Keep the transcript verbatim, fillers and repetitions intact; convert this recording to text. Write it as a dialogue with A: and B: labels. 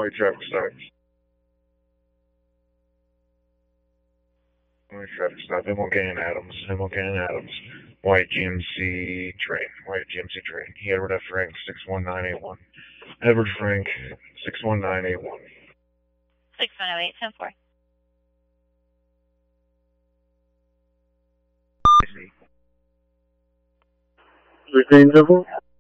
A: white traffic stop. White traffic stop. M L K and Adams. M L K and Adams. White G M C train. White G M C train. Edward F. Frank, six one nine eight one. Edward Frank, six one nine eight one.
B: six one zero eight, ten four.
A: Reclaim double.